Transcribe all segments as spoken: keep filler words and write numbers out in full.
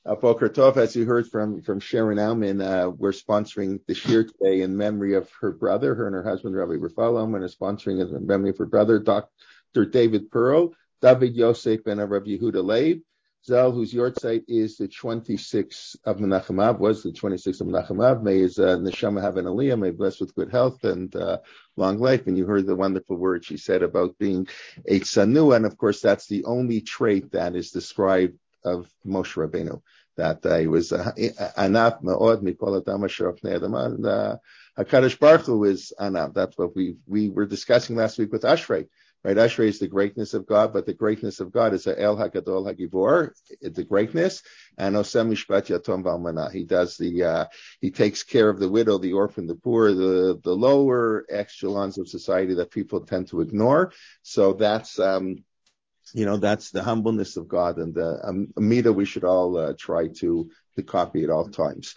Uh, Boker Tov, as you heard from, from Sharon Alman, uh, we're sponsoring the Shir today in memory of her brother, her and her husband, Rabbi Rafal Alman, are sponsoring it in memory of her brother, Doctor David Pearl, David Yosef ben Rabbi Yehuda Leib, Zal, whose yortzeit is the twenty-sixth of Menachem Av, was the twenty-sixth of Menachem Av. May his uh, neshama have an aliyah, may blessed with good health and uh, long life. And you heard the wonderful words she said about being a tzanu, and of course that's the only trait that is described of Moshe Rabbeinu, that uh, he was anaf me'od mikol adam asher al pnei adam, and uh, HaKadosh Baruch Hu is anaf. That's what we we were discussing last week with Ashrei. Right, Ashrei is the greatness of God, but the greatness of God is a El HaGadol HaGivor, the greatness, and Osem Mishpat Yatom V'Almanah. He does the, uh, he takes care of the widow, the orphan, the poor, the, the lower echelons of society that people tend to ignore. So that's, um, you know, that's the humbleness of God, and the um, Amida we should all uh, try to, to copy at all times.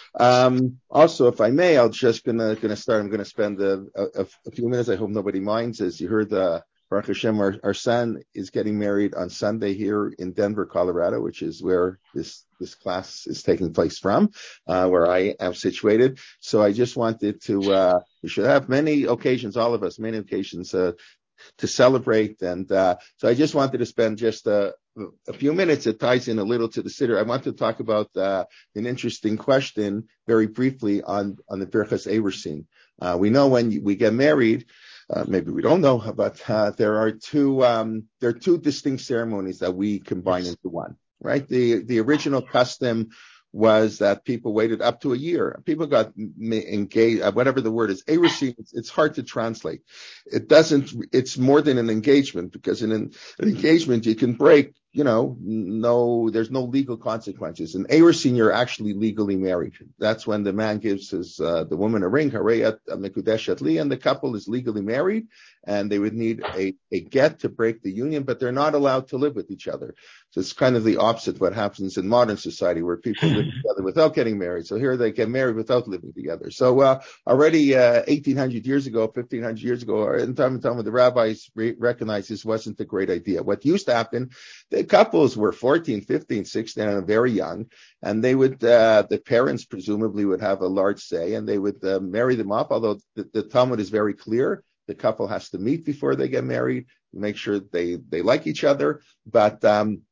Um, also, if I may, I'm just gonna, gonna start, I'm gonna spend a, a, a few minutes, I hope nobody minds, as you heard, uh, Baruch Hashem, our, our son is getting married on Sunday here in Denver, Colorado, which is where this, this class is taking place from, uh, where I am situated. So I just wanted to, uh, we should have many occasions, all of us, many occasions, uh, to celebrate. And, uh, so I just wanted to spend just, uh, a few minutes. It ties in a little to the Siddur. I want to talk about, uh, an interesting question very briefly on, on the Birchas Erusin. Uh, we know when we get married, Uh, maybe we don't know, but uh, there are two um, there are two distinct ceremonies that we combine into one, right? The the original custom was that people waited up to a year. People got engaged, whatever the word is. Erusin, it's, it's hard to translate. It doesn't. It's more than an engagement, because in an, an engagement you can break. You know, no, there's no legal consequences. In Erusin, you're actually legally married. That's when the man gives his, uh, the woman a ring, Harayat Mekudeshet Li, and the couple is legally married, and they would need a, a get to break the union, but they're not allowed to live with each other. So it's kind of the opposite of what happens in modern society, where people live together without getting married. So here they get married without living together. So, uh, already, uh, eighteen hundred years ago, fifteen hundred years ago, or in time and time when the rabbis re- recognized this wasn't a great idea. What used to happen, the couples were fourteen, fifteen, sixteen, and very young, and they would, uh, the parents presumably would have a large say, and they would uh, marry them off, although the, the Talmud is very clear. The couple has to meet before they get married, make sure they, they like each other, but, um,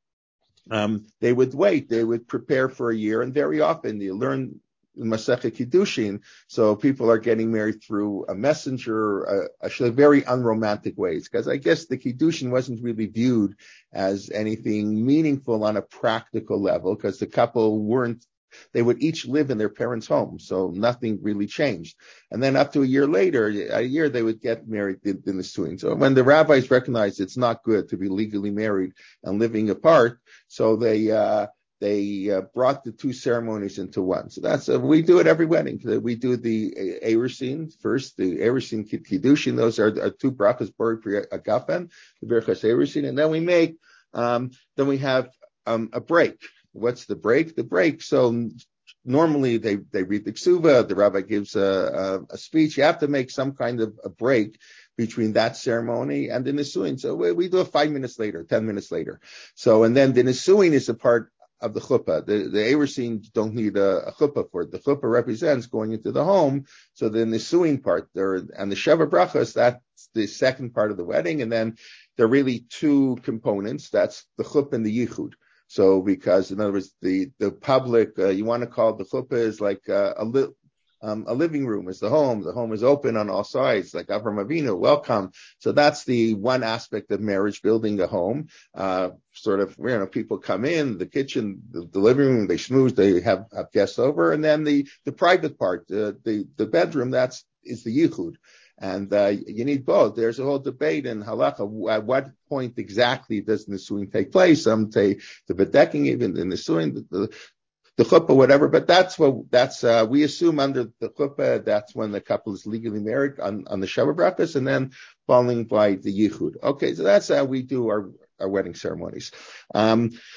um, they would wait, they would prepare for a year, and very often you learn Masechet Kiddushin, so people are getting married through a messenger, uh, actually very unromantic ways, because I guess the Kiddushin wasn't really viewed as anything meaningful on a practical level, because the couple weren't, they would each live in their parents' home, so nothing really changed. And then up to a year later, a year, they would get married in, in the Suin. So when the rabbis recognized it's not good to be legally married and living apart, so they, uh, They uh, brought the two ceremonies into one. So that's, uh, we do it every wedding. We do the Erusin first, the Erusin Kiddushin. Those are, are two brachas, Borei Pri Agafen, the Birchas Erusin. And then we make, um, then we have, um, a break. What's the break? The break. So normally they, they read the Ksuva, the rabbi gives a, a, a speech. You have to make some kind of a break between that ceremony and the Nisuin. So we, we do it five minutes later, ten minutes later. So, and then the Nisuin is a part of the chuppah. The, the Erusin don't need a, a chuppah for it. The chuppah represents going into the home. So the Nisuin part there, and the Sheva Brachas, that's the second part of the wedding. And then there are really two components. That's the chuppah and the yichud. So because, in other words, the, the public, uh, you want to call it the chuppah is like uh, a little, Um, a living room is the home. The home is open on all sides, like Avram Avinu, welcome. So that's the one aspect of marriage, building a home. Uh, sort of, you know, people come in, the kitchen, the, the living room, they schmooze, they have, have guests over. And then the, the private part, uh, the, the bedroom, that's, is the yichud. And, uh, you need both. There's a whole debate in halacha. At what point exactly does Nisuin take place? Some say the bedecking, even the Nisuin, the, the the chuppah, whatever, but that's what, that's, uh, we assume under the chuppah, that's when the couple is legally married on, on the Sheva Brachas, and then following by the yichud. Okay, so that's how we do our, our wedding ceremonies. Um,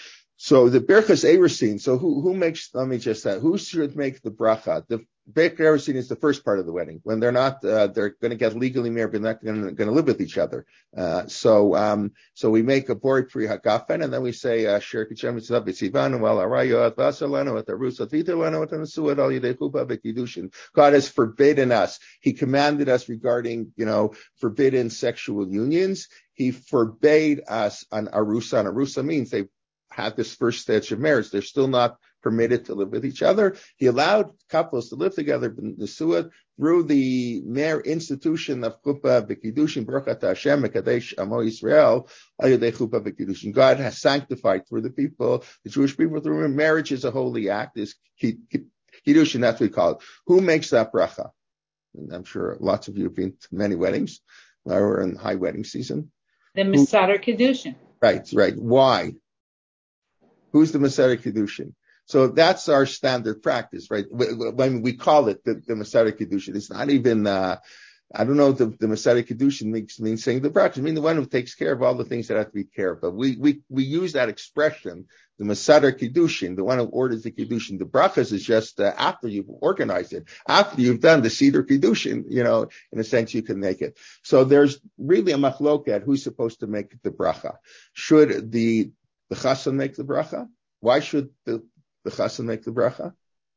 So the Birchas Erusin, so who, who makes, let me just say, who should make the bracha? The Birchas Erusin is the first part of the wedding. When they're not, uh, they're going to get legally married, but they're not going to live with each other. Uh, so, um, so we make a Bori Pri Hagafen, and then we say, uh, Sher Kichem Mitzvah B'Tzivanu, Wal Arayo, At Vasalanu, At Arusat Vitalanu, At Anasuad, Al Yedei Chuba B'Kiddushin. God has forbidden us. He commanded us regarding, you know, forbidden sexual unions. He forbade us on Arusa. And Arusa means they had this first stage of marriage. They're still not permitted to live with each other. He allowed couples to live together Nesuah through the mere institution of Chuppah B'Kiddushin, Baruch Hashem, Mekadesh Amo Yisrael, Al Yedei Chuppah B'Kiddushin. God has sanctified through the people, the Jewish people, through marriage is a holy act, is Kiddushin, that's what we call it. Who makes that bracha? And I'm sure lots of you have been to many weddings. We're in high wedding season. The Mesader Kiddushin. Right, right. Why? Who's the Mesader Kiddushin? So that's our standard practice, right? When we call it the, the Mesader Kiddushin, it's not even, uh, I don't know if the, the Mesader Kiddushin means, means saying the bracha. I mean, the one who takes care of all the things that have to be cared of. But we, we, we use that expression, the Mesader Kiddushin, the one who orders the Kiddushin. The brachas is just uh, after you've organized it, after you've done the Seder Kiddushin, you know, in a sense you can make it. So there's really a machloket who's supposed to make the bracha. Should the, the chassan make the bracha? Why should the, the chassan make the bracha?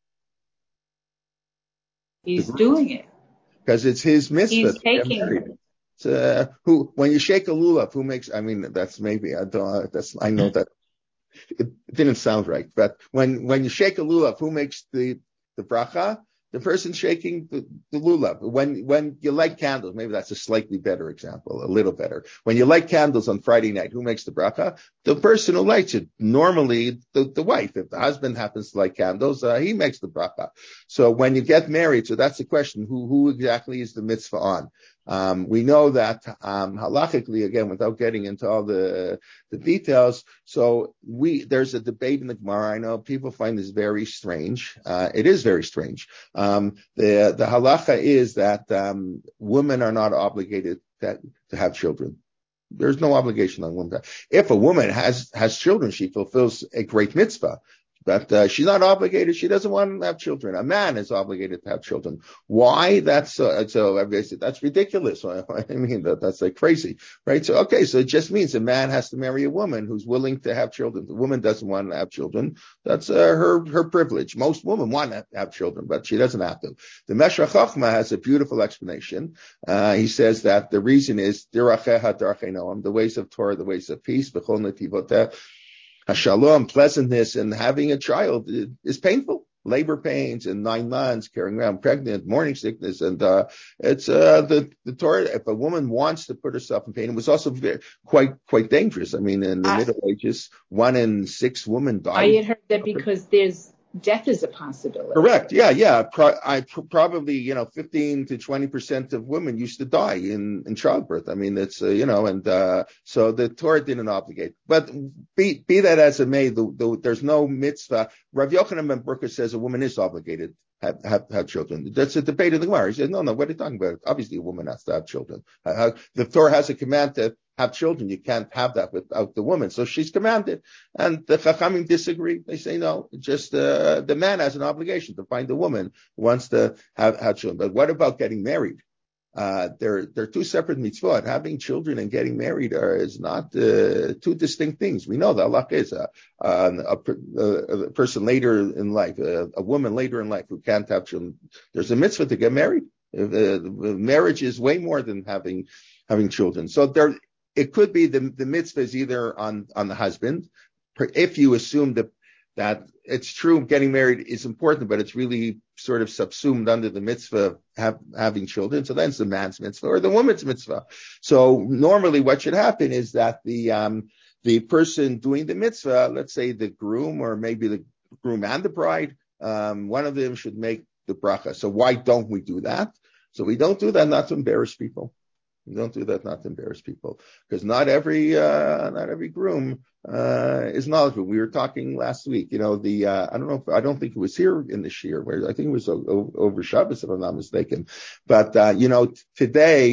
He's doing it. Because it's his mitzvah. He's taking it. Uh, who, when you shake a lulav, who makes, I mean, that's maybe, I don't, that's, I know that it, it didn't sound right, but when, when you shake a lulav, who makes the, the bracha? The person shaking the, the lulav. When, when you light candles, maybe that's a slightly better example, a little better. When you light candles on Friday night, who makes the bracha? The person who lights it. Normally, the, the wife. If the husband happens to light candles, uh, he makes the bracha. So when you get married, so that's the question, who, who exactly is the mitzvah on? Um, we know that, um, halachically, again, without getting into all the, the details, so we, there's a debate in the Gemara. I know people find this very strange. Uh, it is very strange. Um, the, the halacha is that, um, women are not obligated to, to have children. There's no obligation on women. If a woman has, has children, she fulfills a great mitzvah. But uh, she's not obligated. She doesn't want to have children. A man is obligated to have children. Why? That's uh, so. Obviously, that's ridiculous. I mean, that, that's like crazy, right? So, okay, so it just means a man has to marry a woman who's willing to have children. The woman doesn't want to have children. That's uh, her her privilege. Most women want to have children, but she doesn't have to. The Meshech Chochmah has a beautiful explanation. Uh, he says that the reason is Diracheha Darchei Noam, the ways of Torah, the ways of peace. B'chol netivoteh. Hashalom, pleasantness, and having a child is painful. Labor pains and nine months, carrying around pregnant, morning sickness, and uh, it's uh, the the Torah. If a woman wants to put herself in pain, it was also very, quite quite dangerous. I mean, in the I, Middle Ages, one in six women died. I had heard that because there's death is a possibility. Correct. Yeah, yeah. Pro- I pr- probably, you know, fifteen to twenty percent of women used to die in, in childbirth. I mean, it's, uh, you know, and, uh, so the Torah didn't obligate, but be, be that as it may, the, the, there's no mitzvah. Rav Yochanan ben Beroka says a woman is obligated to have, have, have children. That's a debate in the Gemara. He says, no, no, what are you talking about? Obviously a woman has to have children. Uh, the Torah has a command to have children. You can't have that without the woman. So she's commanded. And the Chachamim disagree. They say, no, just, uh, the man has an obligation to find a woman who wants to have, have children. But what about getting married? Uh, they're, they're two separate mitzvot. Having children and getting married are, is not, uh, two distinct things. We know that Allah is a, a, a, a person later in life, a, a woman later in life who can't have children. There's a mitzvah to get married. Uh, marriage is way more than having, having children. So there, it could be the, the mitzvah is either on, on the husband, if you assume that, that it's true getting married is important, but it's really sort of subsumed under the mitzvah of have, having children. So then it's the man's mitzvah or the woman's mitzvah. So normally what should happen is that the, um, the person doing the mitzvah, let's say the groom or maybe the groom and the bride, um, one of them should make the bracha. So why don't we do that? So we don't do that not to embarrass people. We don't do that not to embarrass people, because not every uh, not every groom uh, is knowledgeable. We were talking last week, you know, the uh, I don't know, if, I don't think it was here in the shiur, where I think it was o- over Shabbos, if I'm not mistaken. But uh, you know, t- today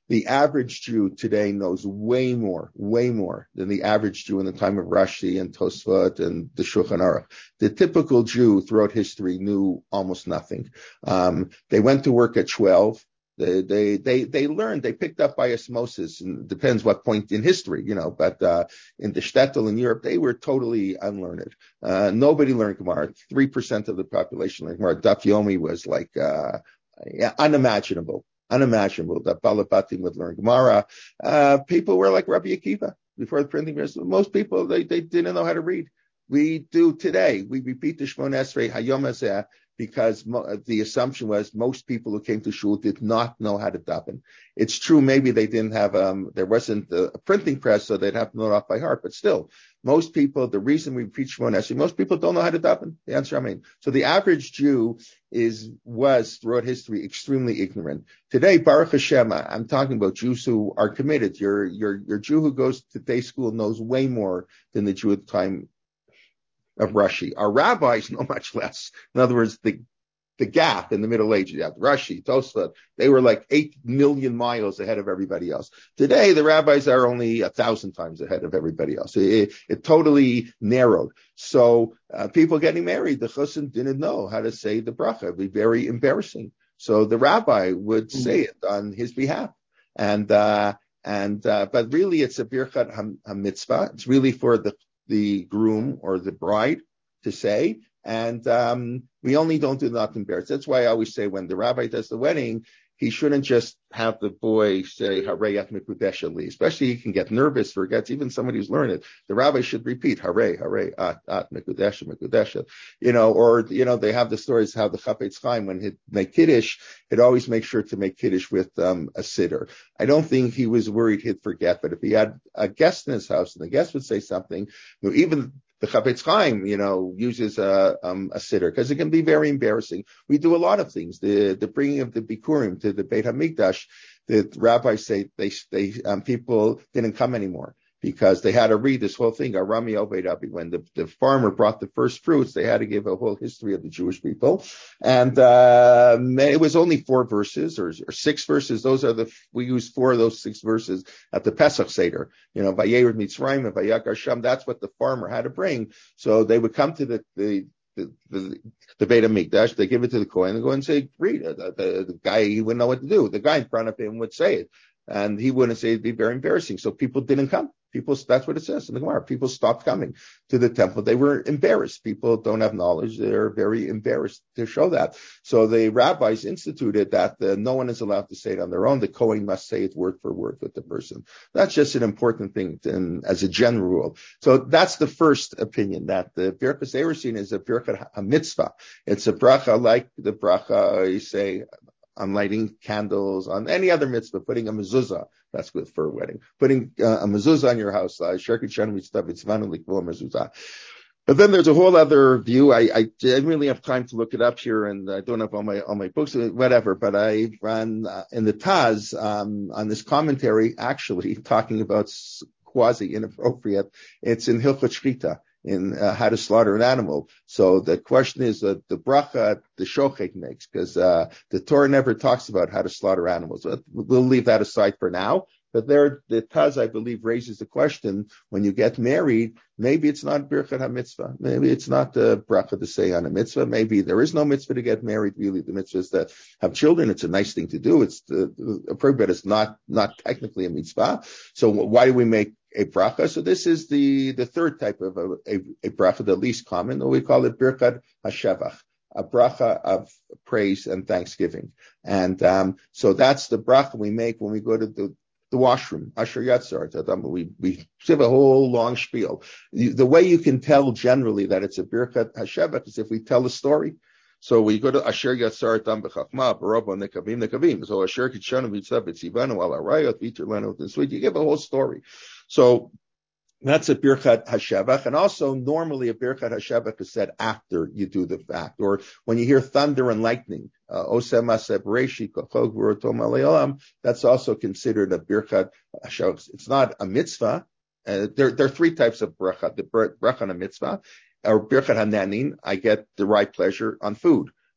The average Jew today knows way more, way more than the average Jew in the time of Rashi and Tosfot and the Shulchan Aruch. The typical Jew throughout history knew almost nothing. Um, they went to work at twelve. They, they, they, they learned, they picked up by osmosis, and it depends what point in history, you know, but, uh, in the shtetl in Europe, they were totally unlearned. Uh, nobody learned Gemara. three percent of the population learned Gemara. Daf Yomi was like, uh, yeah, unimaginable, unimaginable that Balabatim would learn Gemara. Uh, people were like Rabbi Akiva before the printing press. Most people, they, they didn't know how to read. We do today. We repeat the Shmon Esrei Hayom Hazeh, because mo- the assumption was most people who came to shul did not know how to daven. It's true, maybe they didn't have, um, there wasn't a, a printing press, so they'd have to know it off by heart, but still, most people, the reason we preach Shmon Esrei, most people don't know how to daven. The answer, I mean. So the average Jew is, was throughout history extremely ignorant. Today, Baruch Hashem, I'm talking about Jews who are committed. Your, your, your Jew who goes to day school knows way more than the Jew at the time of Rashi. Our rabbis know much less. In other words, the the gap in the Middle Ages, you have Rashi, Tosfot, they were like eight million miles ahead of everybody else. Today, the rabbis are only a thousand times ahead of everybody else. It, it totally narrowed. So uh, people getting married, the chassan didn't know how to say the bracha. It'd be very embarrassing. So the rabbi would mm-hmm. say it on his behalf. And uh, and uh, but really, it's a birchat ha-mitzvah. It's really for the the groom or the bride to say, and um, we only don't do not embarrass. That's why I always say when the rabbi does the wedding, he shouldn't just have the boy say Harei at Mekudesh li. Especially he can get nervous, forgets even somebody who's learned it. The rabbi should repeat Harei, Harei at at Mekudesh, Mekudesh. You know, or you know they have the stories how the Chafetz Chaim when he'd make kiddush, he'd always make sure to make kiddush with um, a siddur. I don't think he was worried he'd forget, but if he had a guest in his house and the guest would say something, you know, even the Chafetz Chaim, you know, uses a, um, a siddur because it can be very embarrassing. We do a lot of things. The the bringing of the Bikurim to the Beit Hamikdash, the rabbis say they they um, people didn't come anymore because they had to read this whole thing. Arami Oved Abi, when the, the farmer brought the first fruits, they had to give a whole history of the Jewish people, and uh, it was only four verses or, or six verses. Those are the we use four of those six verses at the Pesach Seder. You know, Vayered Mitzrayim and Vayakar Sham. That's what the farmer had to bring. So they would come to the the the, the, the Beit HaMikdash, they give it to the Kohen and go and say, read it. The, the, the guy, he wouldn't know what to do. The guy in front of him would say it. And he wouldn't say it'd be very embarrassing. So people didn't come. People, that's what it says in the Gemara. People stopped coming to the temple. They were embarrassed. People don't have knowledge. They're very embarrassed to show that. So the rabbis instituted that the, no one is allowed to say it on their own. The Kohen must say it word for word with the person. That's just an important thing to, as a general rule. So that's the first opinion, that the Birkas Eresin is a Birkat HaMitzvah. It's a bracha like the bracha, you say, on lighting candles, on any other mitzvah, putting a mezuzah, that's good for a wedding, putting uh, a mezuzah on your house, uh, but then there's a whole other view. I, I didn't really have time to look it up here, and I don't have all my all my books, whatever, but I ran uh, in the Taz um, on this commentary, actually talking about quasi inappropriate. It's in Hilchot Shchita, in uh, how to slaughter an animal. So the question is uh, the bracha the shochet makes, because uh, the Torah never talks about how to slaughter animals. We'll leave that aside for now. But there, the Taz, I believe, raises the question: when you get married, maybe it's not birkat ha-mitzvah. Maybe it's not the bracha to say on a mitzvah. Maybe there is no mitzvah to get married. Really, the mitzvah is to have children. It's a nice thing to do. It's the, appropriate, but it's not not technically a mitzvah. So why do we make a bracha? So this is the the third type of a, a, a bracha, the least common. We call it birkat ha-shevach, a bracha of praise and thanksgiving. And um, so that's the bracha we make when we go to the the washroom, Asher Yatzar. We, we give a whole long spiel. The way you can tell generally that it's a Birkat HaShevach is if we tell a story. So we go to Asher Yatzar Tam B'Chachma, Barabba Nekavim Nekavim. So Asher Kitshanu Mitzvah B'Tzivanu Al Arayot V'Iter Lenu T'Sweet. You give a whole story. So that's a Birkat HaShevach. And also normally a Birkat HaShevach is said after you do the fact, or when you hear thunder and lightning. Osem Aseh Bereshi Kochog V'Rotom Ale'olam. That's also considered a Birkat HaShevach. It's not a mitzvah. Uh, there, there are three types of bracha. The bracha on a mitzvah, or Birkat HaNanin, I get the right pleasure on food.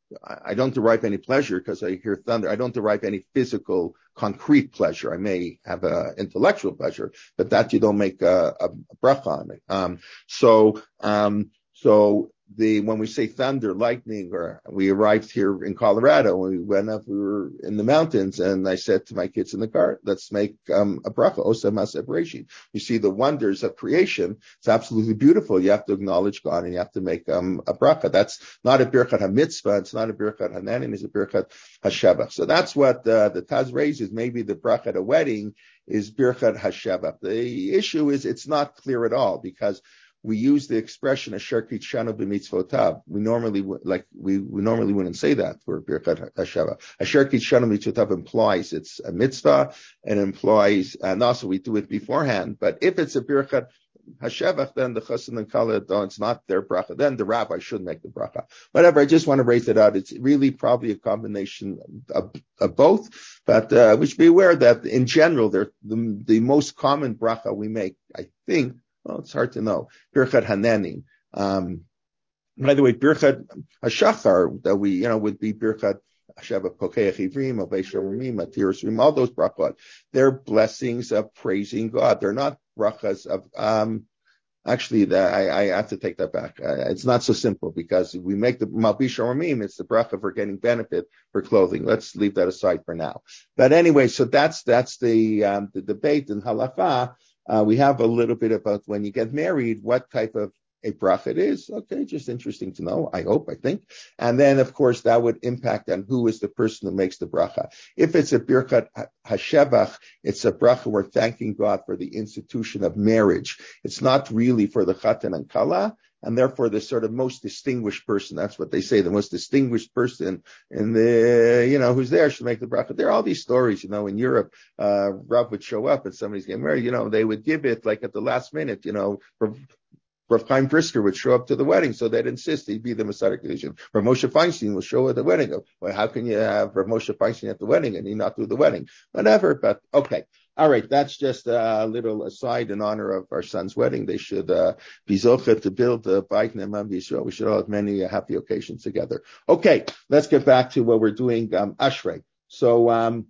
I don't derive any pleasure because I hear thunder. I don't derive any physical, concrete pleasure. I may have a intellectual pleasure, but that you don't make a, a, a bracha on it. Um, so, um, so the, when we say thunder, lightning, or we arrived here in Colorado, when we went up, we were in the mountains, and I said to my kids in the car, let's make, um, a bracha, Osa Ma'aseh Bereshit. You see the wonders of creation. It's absolutely beautiful. You have to acknowledge God, and you have to make, um, a bracha. That's not a birchat hamitzvah. It's not a birchat hananin. It's a birchat hashevach. So that's what, uh, the Taz raises. Maybe the bracha at a wedding is birchat hashevach. The issue is it's not clear at all, because we use the expression asher kitshanu b'mitzvotav. We normally like we, we normally wouldn't say that for birkat hasheva. Asher kitshanu b'mitzvotav implies it's a mitzvah and implies, and also we do it beforehand. But if it's a birkat hashevach, then the chassan and kala, it's not their bracha. Then the rabbi should make the bracha. Whatever. I just want to raise it out. It's really probably a combination of, of both. But uh, we should be aware that in general, they're the, the most common bracha we make, I think. Well, it's hard to know. Birchat Hananim. Um, by the way, Birchat Hashachar, that we, you know, would be Birchat Hasheva Pokeach Ivrim, Ovei Shomrim, Matir Shomrim, all those brachot. They're blessings of praising God. They're not brachas of, um, actually, the, I, I have to take that back. Uh, it's not so simple, because we make the Malbish Shomrim, it's the bracha for getting benefit for clothing. Let's leave that aside for now. But anyway, so that's, that's the, um, the debate in Halacha. Uh, we have a little bit about when you get married, what type of a bracha it is. Okay, just interesting to know, I hope, I think. And then, of course, that would impact on who is the person who makes the bracha. If it's a birkat hashevach, it's a bracha we're thanking God for the institution of marriage. It's not really for the chatan and kala, and therefore the sort of most distinguished person, that's what they say, the most distinguished person in the, you know, who's there should make the bracha. There are all these stories, you know, in Europe, uh, Rav would show up and somebody's getting married, you know, they would give it like at the last minute, you know, for, Rav Chaim Brisker would show up to the wedding, so they'd insist he'd be the Messiah condition. Rav Moshe Feinstein will show at the wedding. Well, how can you have Rav Moshe Feinstein at the wedding and he not do the wedding? Whatever, but okay. All right, that's just a little aside in honor of our son's wedding. They should uh, be zocher to build a Beit Ne'eman B'Yisrael. We should all have many uh, happy occasions together. Okay, let's get back to what we're doing, um, Ashrei. So um,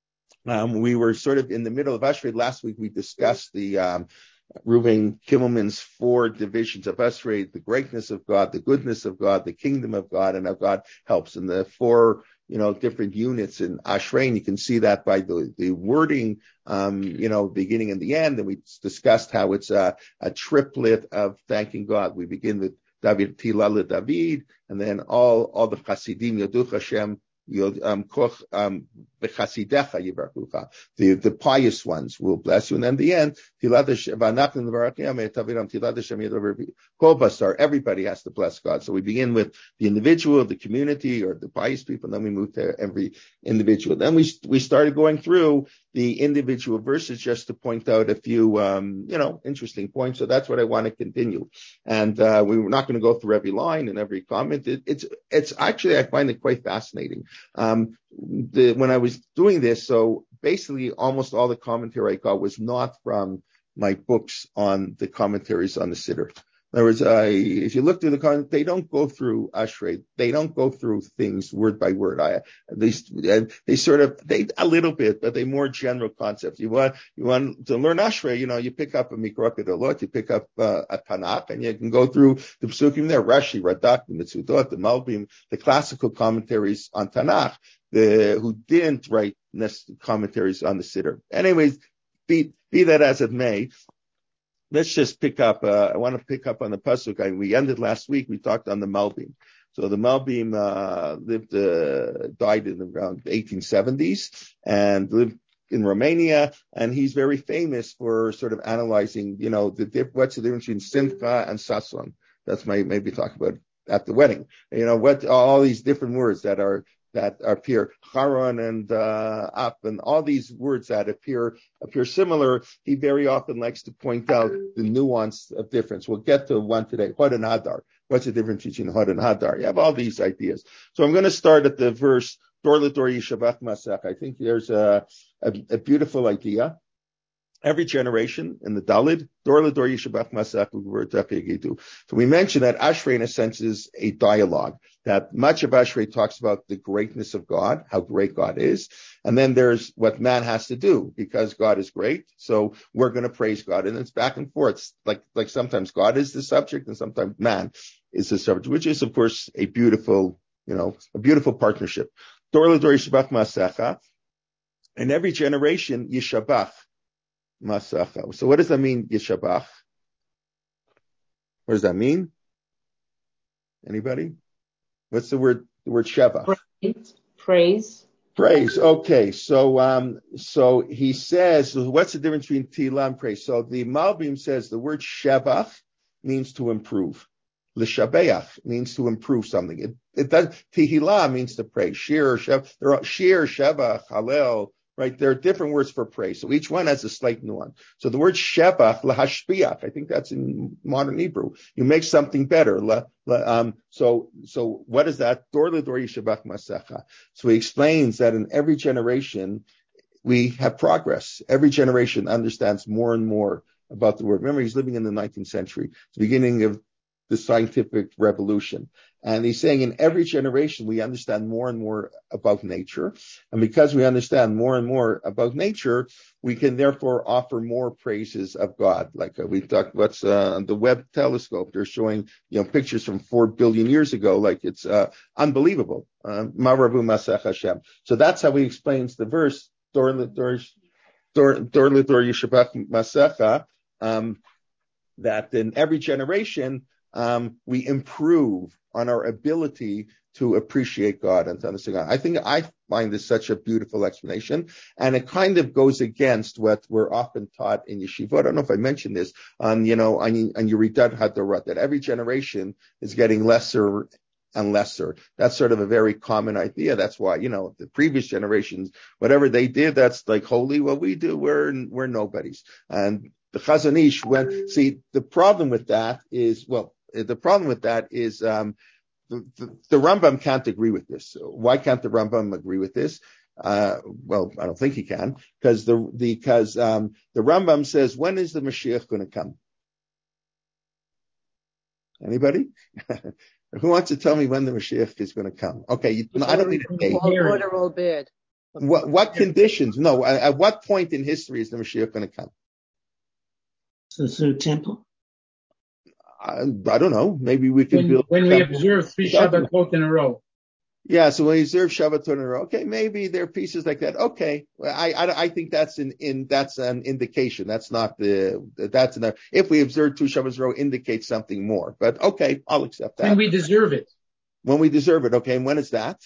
um, we were sort of in the middle of Ashrei. Last week we discussed the um, Reuven Kimmelman's four divisions of Ashrei, the greatness of God, the goodness of God, the kingdom of God, and how God helps. And the four, you know, different units in Ashrei, and you can see that by the, the wording, um, you know, beginning and the end. And we discussed how it's a, a triplet of thanking God. We begin with David Tilal David, and then all, all the Chasidim, Yoduch Hashem, um, koch, um, the, the pious ones will bless you. And then the end, everybody has to bless God. So we begin with the individual, the community, or the pious people, and then we move to every individual. Then we we started going through the individual verses just to point out a few, um, you know, interesting points. So that's what I want to continue. And uh, we were not going to go through every line and every comment. It, it's it's actually, I find it quite fascinating. Um, the, when I was doing this, so basically almost all the commentary I got was not from my books on the commentaries on the Siddur. In other words, uh, if you look through the comments, they don't go through Ashrei. They don't go through things word by word. I, at least, they sort of, they, a little bit, but they more general concepts. You want, you want to learn Ashrei, you know, you pick up a Mikra Kedolot, you pick up uh, a Tanakh, and you can go through the Psukim there, Rashi, Radak, the Mitzudot, the Malbim, the classical commentaries on Tanakh, the, who didn't write commentaries on the Siddur. Anyways, be, be that as it may, let's just pick up, uh, I want to pick up on the Pasuk. I, we ended last week, we talked on the Malbim. So the Malbim, uh, lived, uh, died in around eighteen seventies and lived in Romania. And he's very famous for sort of analyzing, you know, the diff, what's the difference between Simcha and Sason. That's my, maybe talk about at the wedding. You know, what, all these different words that are, that appear, charon and uh, up, and all these words that appear appear similar. He very often likes to point out the nuance of difference. We'll get to one today. Hod and Hadar. What's the difference between Hod and Hadar? You have all these ideas. So I'm going to start at the verse Dor LeDor Yishavach Masach. I think there's a, a, a beautiful idea. every generation in the Dalid, Dor L'Dor Yishabach Masach U'Gvurtach Yagidu. So we mentioned that Ashrei, in a sense, is a dialogue, that much of Ashrei talks about the greatness of God, how great God is. And then there's what man has to do, because God is great. So we're going to praise God. And it's back and forth. Like, like sometimes God is the subject and sometimes man is the subject, which is, of course, a beautiful, you know, a beautiful partnership. Dor L'Dor Yishabach Masacha. In every generation, Yishabach Masacha. So what does that mean, Yishabach? What does that mean? Anybody? What's the word, the word Shevach? Praise. Praise. Praise. Okay. So, um, so he says, what's the difference between Tehillah and praise? So the Malbim says the word Shevach means to improve. L'shabeach means to improve something. It, it does, Tehillah means to praise. Shir, Shev, there are Shir, Shevach, Hallel, right? There are different words for praise. So each one has a slight nuance. So the word Shevach, lahashpiach, I think that's in modern Hebrew. You make something better. La, la, um, so, so what is that? Dor L'Dor Yishabach Masecha. So he explains that in every generation, we have progress. Every generation understands more and more about the word. Remember, he's living in the nineteenth century, the beginning of the scientific revolution. And he's saying in every generation, we understand more and more about nature. And because we understand more and more about nature, we can therefore offer more praises of God. Like uh, we talked, what's uh, the Webb telescope? They're showing, you know, pictures from four billion years ago. Like it's uh, unbelievable. Marabu Masech Hashem. So that's how he explains the verse, Dor L'Dor Yishabach Masecha, um, that in every generation, Um, we improve on our ability to appreciate God and to understand God. I think I find this such a beautiful explanation, and it kind of goes against what we're often taught in yeshiva. I don't know if I mentioned this on, you know, on, on Yeridat Hadorat, that every generation is getting lesser and lesser. That's sort of a very common idea. That's why, you know, the previous generations, whatever they did, that's like holy. What we do, we're, we're nobodies. And the Chazon Ish, when, see, the problem with that is, well, the problem with that is um, the, the, the Rambam can't agree with this. Why can't the Rambam agree with this? Uh, well, I don't think he can, because the because um, the Rambam says, when is the Mashiach going to come? Anybody? Who wants to tell me when the Mashiach is going to come? Okay, you, no, I don't need a date. Order will bid. What, what conditions? No, at, at what point in history is the Mashiach going to come? So, so temple. I, I don't know. Maybe we can when, build. When we observe three Shabbatot in a row. Yeah, so when you observe Shabbatot in a row, okay, maybe there are pieces like that. Okay, I, I, I think that's an in that's an indication. That's not the that's enough. If we observe two Shabbos in a row, indicates something more. But okay, I'll accept that. When we deserve it. When we deserve it, okay. And when is that?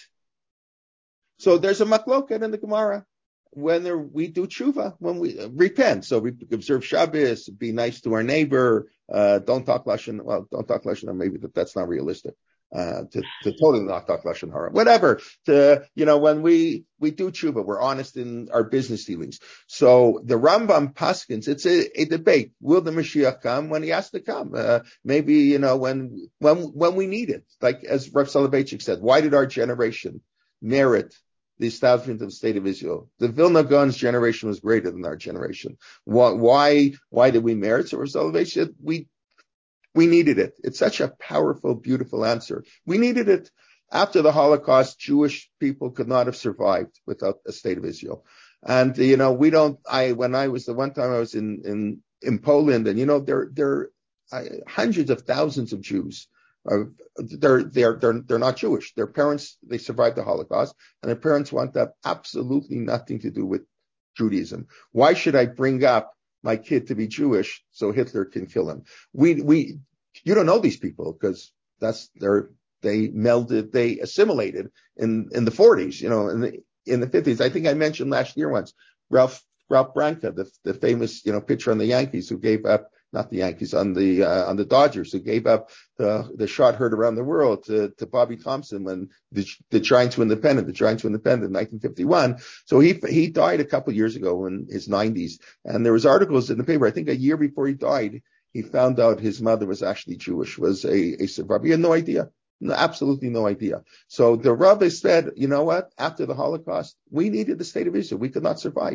So there's a machloket in the Gemara. When there, we do tshuva, when we uh, repent, so we observe Shabbos, be nice to our neighbor, uh, don't talk lashon. Well, don't talk lashon. Maybe that, that's not realistic. Uh, to, to totally not talk lashon hara, whatever. To you know, when we we do tshuva, we're honest in our business dealings. So the Rambam paskins, it's a, a debate. Will the Mashiach come? When he has to come, uh, maybe you know when when when we need it. Like as Rav Soloveitchik said, why did our generation merit the establishment of the state of Israel? The Vilna Gaon's generation was greater than our generation. Why, why, why did we merit? So Rav Soloveitchik said, we, we needed it. It's such a powerful, beautiful answer. We needed it. After the Holocaust, Jewish people could not have survived without a state of Israel. And, you know, we don't, I, when I was the one time I was in, in, in Poland, and, you know, there, there are hundreds of thousands of Jews. Uh, they're, they're, they're, they're not Jewish. Their parents, they survived the Holocaust, and their parents want to have absolutely nothing to do with Judaism. Why should I bring up my kid to be Jewish so Hitler can kill him? We, we, you don't know these people because that's, they're, they melded, they assimilated in, in the forties, you know, in the, in the fifties. I think I mentioned last year once, Ralph, Ralph Branca, the, the famous, you know, pitcher on the Yankees who gave up, not the Yankees, on the, uh, on the Dodgers, who gave up the, the shot heard around the world to, to Bobby Thompson when the, the Giants were independent, the Giants were independent in nineteen fifty-one. So he, he died a couple of years ago in his nineties. And there was articles in the paper, I think a year before he died, he found out his mother was actually Jewish, was a, a survivor. He had no idea. No, absolutely no idea. So the rabbi said, you know what? After the Holocaust, we needed the state of Israel. We could not survive.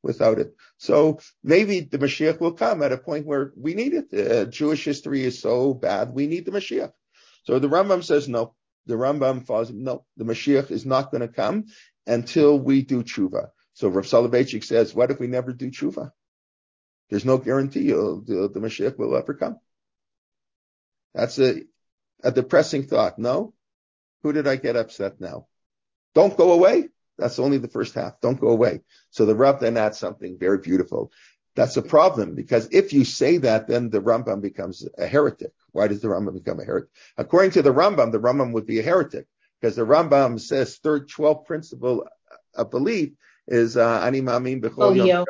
without it. So maybe the Mashiach will come at a point where we need it. Uh, Jewish history is so bad, we need the Mashiach. So the Rambam says no. The Rambam falls, no, the Mashiach is not going to come until we do tshuva. So Rav Soloveitchik says, what if we never do tshuva? There's no guarantee the, the Mashiach will ever come. That's a, a depressing thought. No? Who did I get upset now? Don't go away. That's only the first half. Don't go away. So the Rav then adds something very beautiful. That's a problem, because if you say that, then the Rambam becomes a heretic. Why does the Rambam become a heretic? According to the Rambam, the Rambam would be a heretic, because the Rambam says third, twelfth principle of belief is ani ma'amin b'chol yom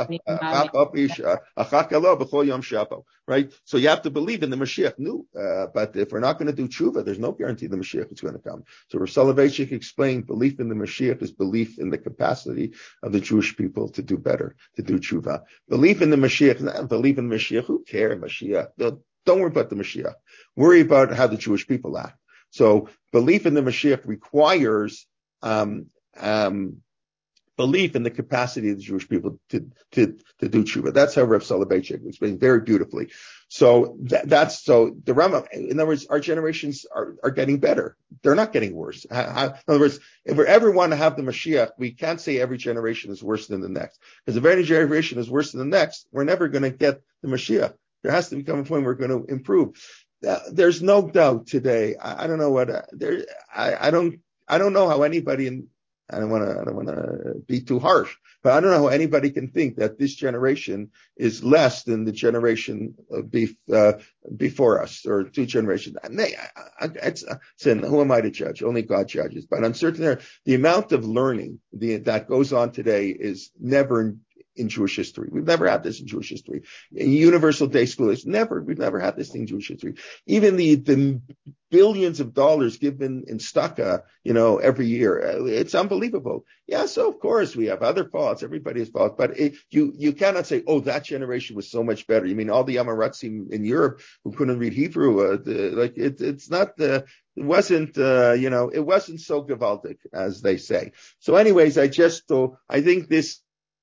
shapo, right? So you have to believe in the Mashiach. No, uh, but if we're not going to do tshuva, there's no guarantee the Mashiach is going to come. So Rav Soloveitchik explained belief in the Mashiach is belief in the capacity of the Jewish people to do better, to do tshuva. Belief in the Mashiach, believe in the Mashiach. Who cares, Mashiach? Don't worry about the Mashiach. Worry about how the Jewish people act. So belief in the Mashiach requires um, um, belief in the capacity of the Jewish people to, to, to do tshuva. That's how Rav Soloveitchik explained very beautifully. So that, that's, so the Rambam, in other words, our generations are, are getting better. They're not getting worse. How, how, in other words, if we ever want to have the Mashiach, we can't say every generation is worse than the next. Because if every generation is worse than the next, we're never going to get the Mashiach. There has to become a point where we're going to improve. Uh, there's no doubt today. I, I don't know what, uh, there, I, I don't, I don't know how anybody in, I don't want to, I don't want to be too harsh, but I don't know how anybody can think that this generation is less than the generation of be, uh, before us, or two generations. I, I, it's, it's, who am I to judge? Only God judges. But I'm certain there, the amount of learning the, that goes on today is never in, in Jewish history. We've never had this in Jewish history. In universal day school, it's never, we've never had this thing in Jewish history. Even the, the billions of dollars given in tzedakah, you know, every year, it's unbelievable. Yeah, so of course we have other faults. Everybody has faults, but it, you, you cannot say, oh, that generation was so much better. You mean all the Amaratsim in Europe who couldn't read Hebrew, uh, the, like it, it's not the, it wasn't, uh, you know, it wasn't so gewaltic as they say. So anyways, I just, uh, I think this,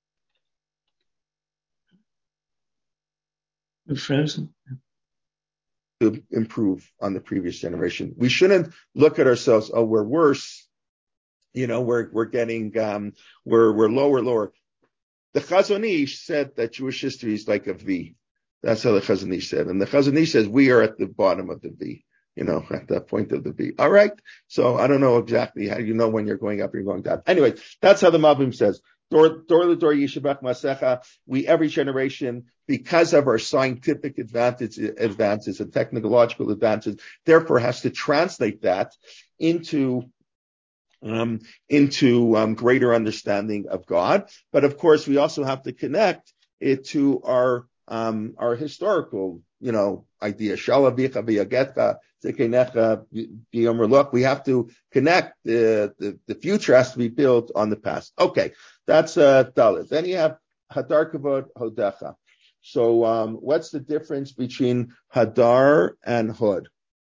Frozen. to improve on the previous generation. We shouldn't look at ourselves, oh, we're worse. You know, we're, we're getting, um, we're, we're lower, lower. The Chazon Ish said that Jewish history is like a V. That's how the Chazon Ish said. And the Chazon Ish says we are at the bottom of the V, you know, at the point of the V. All right. So I don't know exactly how you know when you're going up or you're going down. Anyway, that's how the Malbim says. Dor, dor, dor, Yeshabach Masecha. We, every generation, because of our scientific advances, advances and technological advances, therefore has to translate that into, um, into, um, greater understanding of God. But of course, we also have to connect it to our, um, our historical, you know, idea. Shalavicha v'yagetka zekenecha b'yomer. We have to connect the, the, the future has to be built on the past. Okay. That's, uh, Dalit. Then you have Hadar Kavod Hodecha. So, um, what's the difference between Hadar and Hod?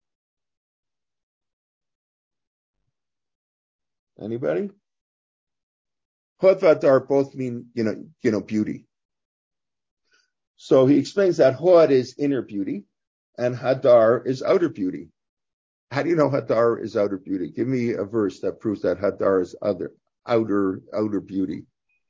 Anybody? Hod and Hadar both mean, you know, you know, beauty. So he explains that Hod is inner beauty and Hadar is outer beauty. How do you know Hadar is outer beauty? Give me a verse that proves that Hadar is other, outer, outer beauty.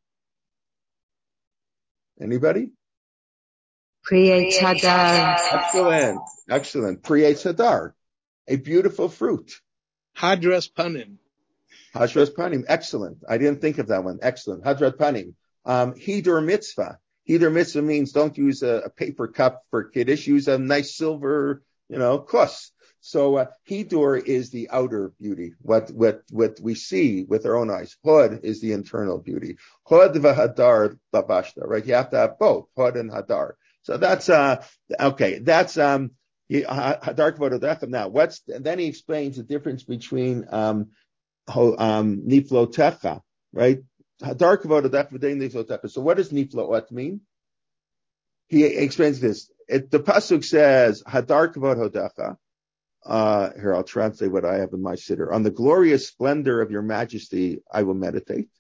Anybody? Creates Hadar. Excellent. Excellent. Creates Hadar. A beautiful fruit. Hadras Panim. Hadras Panim. Excellent. I didn't think of that one. Excellent. Hadras Panim. Um, Hidur Mitzvah. Hidur Mitzvah means don't use a, a paper cup for Kiddush. Use a nice silver, you know, kos. So, uh, Hidur is the outer beauty, what, what, what we see with our own eyes. Hod is the internal beauty. Hod v'hadar labashta, right? You have to have both, Hod and Hadar. So that's, uh, okay, that's, um, Hadar Kavod Hodecha. Now, what's, and then he explains the difference between, um, um, Niflotecha, right? Hadar Kavod Hodecha v'dein Niflotecha. So what does Niflot mean? He explains this. It, the pasuk says, Hadar Kavod Hodecha. Uh, here, I'll translate what I have in my siddur. On the glorious splendor of your majesty, I will meditate.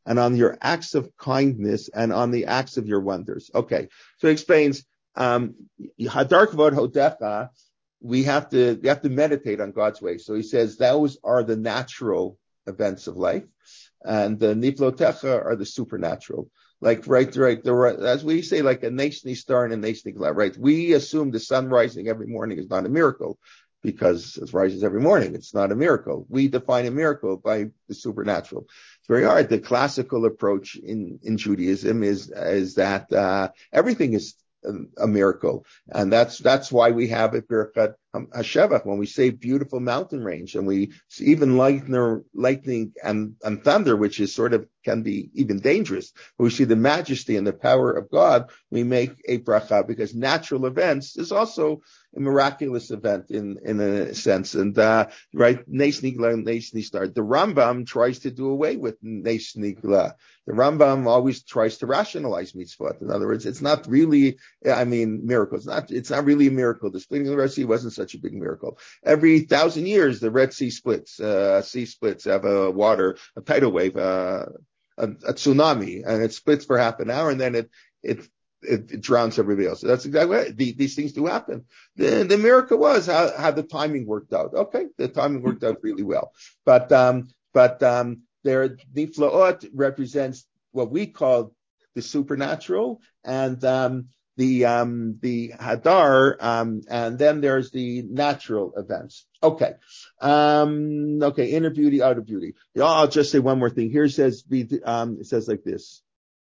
and on your acts of kindness and on the acts of your wonders. Okay, so he explains, um, Hadar Kavod Hodecha, we have to, we have to meditate on God's way. So he says those are the natural events of life, and the Niflotecha are the supernatural. Like, right, right, the, as we say, like a nation star and a nation, right? We assume the sun rising every morning is not a miracle because it rises every morning. It's not a miracle. We define a miracle by the supernatural. It's very hard. The classical approach in, in Judaism is, is that, uh, everything is a, a miracle. And that's, that's why we have it, Birkat Hashevach, when we say beautiful mountain range, and we even lightning, lightning and, and thunder, which is sort of, can be even dangerous. But we see the majesty and the power of God, we make a bracha, because natural events is also a miraculous event in, in a sense. And, uh, right, Nes Nigla, Nes Nistar. The Rambam tries to do away with Nes Nigla. The Rambam always tries to rationalize mitzvot. In other words, it's not really, I mean, miracles. It's not, it's not really a miracle. The splitting of the Red Sea wasn't such a big miracle. Every thousand years, the Red Sea splits, uh, sea splits, have a water, a tidal wave, uh, a, a tsunami, and it splits for half an hour, and then it, it, it, it drowns everybody else. So that's exactly right. The, these things do happen. The, the miracle was how, how the timing worked out. Okay. The timing worked out really well. But, um, but, um, there, the Niflaot represents what we call the supernatural, and, um, the, um, the Hadar, um, and then there's the natural events. Okay. Um, okay. Inner beauty, outer beauty. I'll just say one more thing. Here it says, um, it says like this.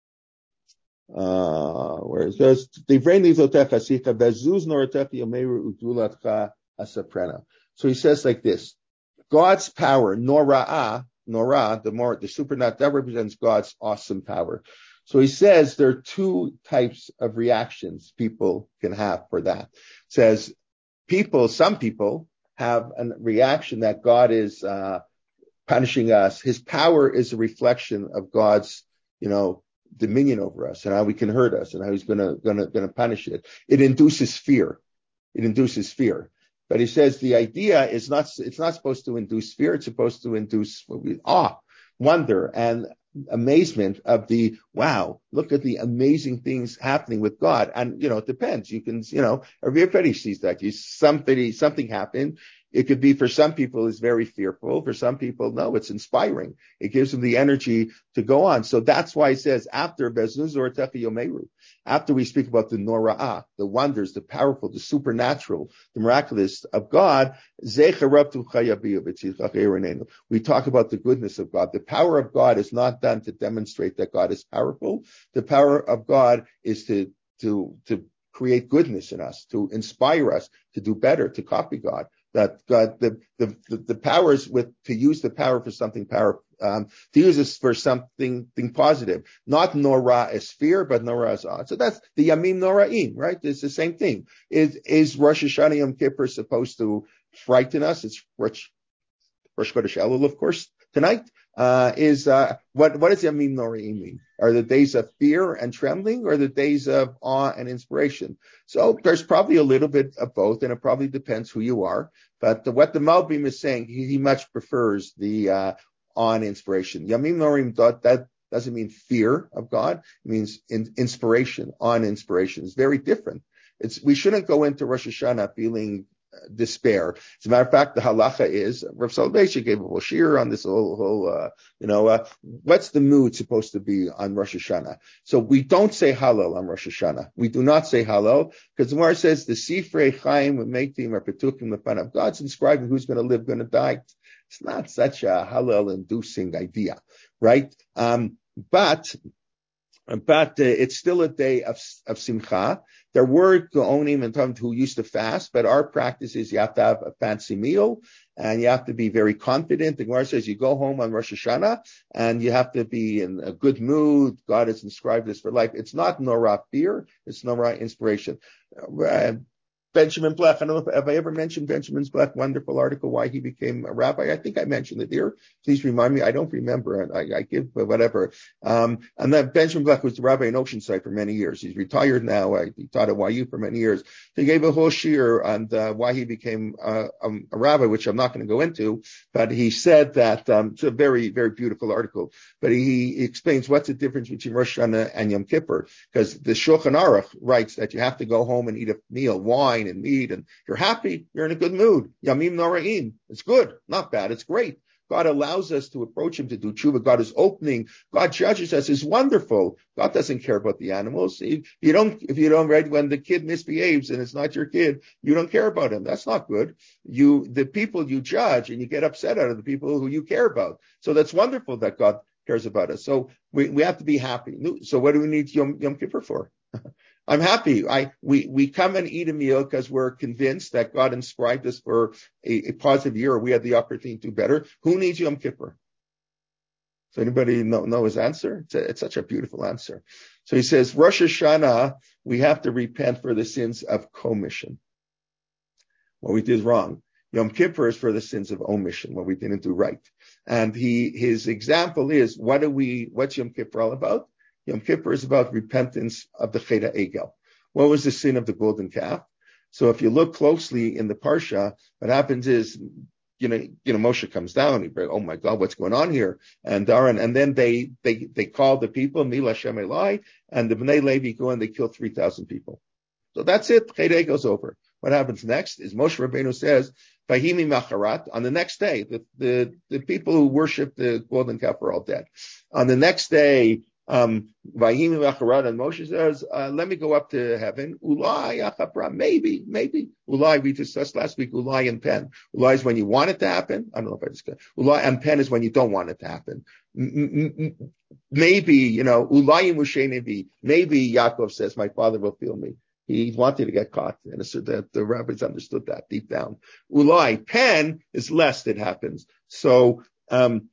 Uh, where it says, so he says like this, God's power, Nora'ah, Norah, the more, the supernatural, that represents God's awesome power. So he says there are two types of reactions people can have for that. It says people, some people have a reaction that God is, uh, punishing us. His power is a reflection of God's, you know, dominion over us, and how he can hurt us, and how he's gonna, gonna, gonna punish it. It induces fear. It induces fear. But he says the idea is not, it's not supposed to induce fear. It's supposed to induce awe, wonder, and amazement of the, wow, look at the amazing things happening with God. And, you know, it depends. You can, you know, everybody sees that. You, somebody, something happened. It could be, for some people, it's very fearful. For some people, no, it's inspiring. It gives them the energy to go on. So that's why he says, after Bezuzor Techi Yomeru, after we speak about the Nora'ah, the wonders, the powerful, the supernatural, the miraculous of God, we talk about the goodness of God. The power of God is not done to demonstrate that God is powerful. The power of God is to, to, to create goodness in us, to inspire us to do better, to copy God. That God, the, the, the, the powers with, to use the power for something power, um, to use this for something, thing positive. Not Nora as fear, but Nora as odd. So that's the Yamim Noraim, right? It's the same thing. Is, is Rosh Hashanah Yom Kippur supposed to frighten us? It's Rosh, Rosh Chodesh Elul, of course, tonight. Uh, is, uh, what, what does Yamim Noraim mean? Are the days of fear and trembling, or the days of awe and inspiration? So there's probably a little bit of both, and it probably depends who you are. But the, what the Malbim is saying, he, he much prefers the, uh, awe and inspiration. Yamim Noraim, that doesn't mean fear of God. It means in, inspiration, awe and inspiration. It's very different. It's, we shouldn't go into Rosh Hashanah feeling despair. As a matter of fact, the halacha is, Rav Soloveitchik gave a whole shir on this whole, whole uh, you know, uh, what's the mood supposed to be on Rosh Hashanah? So we don't say Hallel on Rosh Hashanah. We do not say Hallel, because the Gemara says the Sifrei Chaim Meitim are Petukim Lefanav. God's inscribing who's going to live, going to die. It's not such a Hallel-inducing idea, right? Um, but But uh, it's still a day of, of simcha. There were Gaonim and Talmud who used to fast, but our practice is you have to have a fancy meal, and you have to be very confident. The Gemara says you go home on Rosh Hashanah, and you have to be in a good mood. God has inscribed this for life. It's not Norah fear, it's Norah inspiration. Uh, Benjamin Blech, I don't know if have I ever mentioned Benjamin Blech, wonderful article, why he became a rabbi. I think I mentioned it here. Please remind me. I don't remember. I, I give, but whatever. Um, and then Benjamin Blech was the rabbi in Oceanside for many years. He's retired now. I, he taught at Y U for many years. He gave a whole shiur on uh, why he became uh, um, a rabbi, which I'm not going to go into, but he said that, um, it's a very, very beautiful article, but he, he explains what's the difference between Rosh Hashanah and Yom Kippur, because the Shulchan Aruch writes that you have to go home and eat a meal, wine and meat, and you're happy, you're in a good mood. Yamim Noraim. It's good, not bad, it's great. God allows us to approach him to do tshuva. God is opening. God judges us. It's wonderful. God doesn't care about the animals. If you don't, if you don't read when the kid misbehaves and it's not your kid, you don't care about him. That's not good. You, the people you judge and you get upset out of the people who you care about. So that's wonderful that God cares about us. So we, we have to be happy. So what do we need Yom, Yom Kippur for? I'm happy. I we we come and eat a meal because we're convinced that God inscribed us for a, a positive year, or we had the opportunity to do better. Who needs Yom Kippur? Does anybody know, know his answer? It's, a, it's such a beautiful answer. So he says, Rosh Hashanah, we have to repent for the sins of commission. What we did wrong. Yom Kippur is for the sins of omission, what we didn't do right. And he his example is, what do we? What's Yom Kippur all about? Yom Kippur is about repentance of the Chet HaEgel. What was the sin of the golden calf? So if you look closely in the Parsha, what happens is, you know, you know, Moshe comes down, he brings, oh my God, what's going on here? And Aaron, and then they, they, they call the people, Mil Hashem Elai, and the Bnei Levi go and they kill three thousand people. So that's it. Chet HaEgel's over. What happens next is Moshe Rabbeinu says, Vahimi Macharat, on the next day, the, the, the people who worship the golden calf are all dead. On the next day, Um, Vayim Macharat, and Moshe says, uh, let me go up to heaven. Ulai Achapra, maybe, maybe. Ulai, we discussed last week, Ulai and Pen. Ulai is when you want it to happen. I don't know if I discussed. Ulai and Pen is when you don't want it to happen. Maybe, you know, Ulai Moshe Nevi. Maybe Yaakov says, my father will feel me. He wanted to get caught, and so that the rabbis understood that deep down. Ulai, Pen is less that happens. So, um,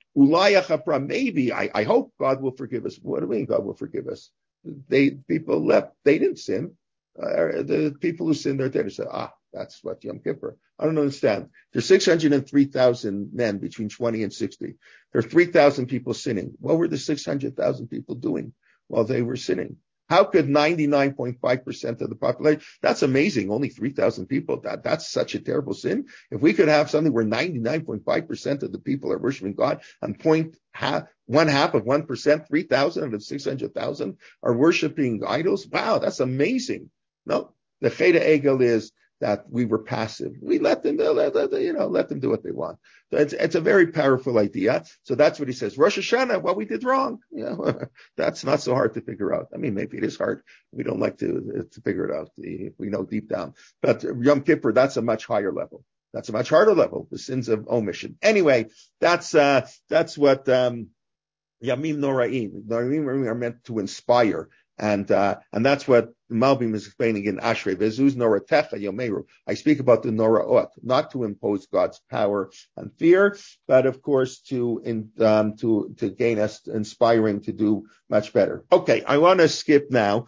maybe, I, I hope God will forgive us. What do you mean God will forgive us? They, people left, they didn't sin. Uh, the people who sinned are dead. They said, ah, that's what Yom Kippur. I don't understand. There's six hundred three thousand men between twenty and sixty. There are three thousand people sinning. What were the six hundred thousand people doing while they were sinning? How could ninety-nine point five percent of the population, that's amazing, only three thousand people, that, that's such a terrible sin. If we could have something where ninety-nine point five percent of the people are worshiping God and point half, one half of one percent, three thousand out of six hundred thousand are worshiping idols, wow, that's amazing. No, the Chet HaEgel is that we were passive. We let them, you know, let them do what they want. So it's, it's a very powerful idea. So that's what he says. Rosh Hashanah, what we did wrong. You know, that's not so hard to figure out. I mean, maybe it is hard. We don't like to, to figure it out. We know deep down. But Yom Kippur, that's a much higher level. That's a much harder level. The sins of omission. Anyway, that's, uh, that's what, um, Yamim Noraim. Noraim are meant to inspire. And, uh, and that's what Malbim is explaining in Ashrei. Vezuz Noratecha Yomeru. I speak about the Noraot, not to impose God's power and fear, but of course to, in, um, to, to gain us inspiring to do much better. Okay. I want to skip now,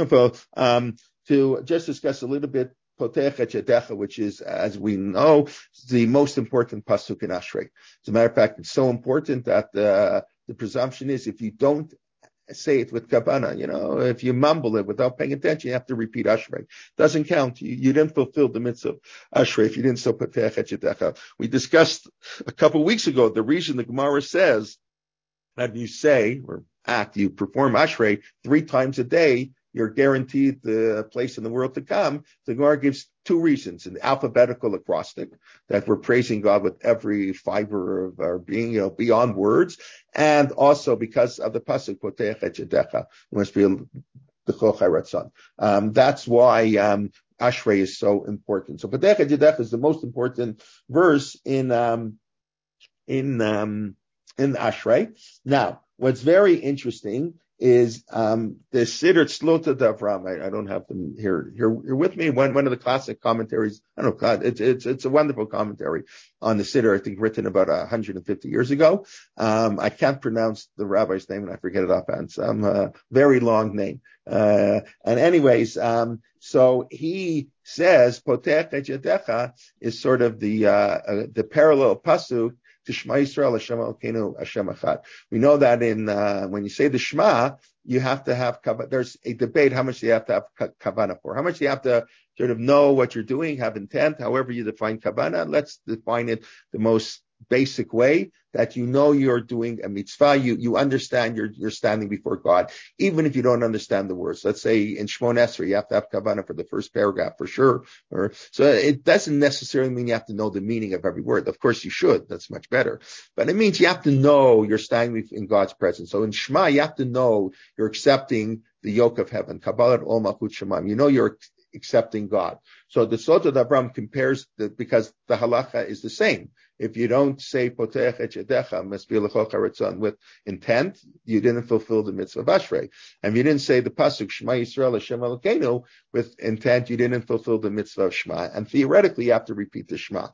um, to just discuss a little bit Potech et Yedecha, which is, as we know, the most important pasuk in Ashrei. As a matter of fact, it's so important that, uh, the presumption is if you don't say it with Kavanah, you know, if you mumble it without paying attention, you have to repeat Ashrei. Doesn't count. You, you didn't fulfill the mitzvah of Ashrei if you didn't say Potech et Yedecha. We discussed a couple of weeks ago the reason the Gemara says that you say or act, you perform Ashrei three times a day, you're guaranteed the place in the world to come. The Gemara gives two reasons: an alphabetical acrostic that we're praising God with every fiber of our being, you know, beyond words, and also because of the pasuk Potech et Yedecha, must be the Chochai Ratzon. Um, that's why um, Ashrei is so important. So Potech et Yedecha is the most important verse in um, in um, in Ashrei. Now, what's very interesting is um, the Siddur Tzlota d'Avram. I, I don't have them here. Here, here with me. One one of the classic commentaries. I don't know. It's it's it's a wonderful commentary on the Siddur. I think written about one hundred fifty years ago. Um, I can't pronounce the rabbi's name, and I forget it offhand. Some uh, very long name. Uh, and anyways, um, so he says Potech et Yadecha is sort of the uh, uh, the parallel pasuk to Shema Yisrael, Hashem Elokeinu, Hashem Echad. We know that in, uh, when you say the Shema, you have to have, there's a debate how much do you have to have kavanah for. How much do you have to sort of know what you're doing, have intent, however you define kavanah. Let's define it the most basic way, that you know you're doing a mitzvah, you you understand you're you're standing before God, even if you don't understand the words. Let's say in Shmon Esrei, you have to have kavanah for the first paragraph for sure. Or so it doesn't necessarily mean you have to know the meaning of every word. Of course you should. That's much better. But it means you have to know you're standing in God's presence. So in Shema, you have to know you're accepting the yoke of heaven. Kabbalat Ol Malchut Shemaim. You know you're accepting God. So the Sota d'Avram compares the, because the halacha is the same. If you don't say Potech et Yadecha, Mesbir L'chocha Ratzon with intent, you didn't fulfill the mitzvah of Ashrei. And you didn't say the pasuk Shema Yisrael Hashem Elokeinu with intent, you didn't fulfill the mitzvah of Shema. And theoretically, you have to repeat the Shema.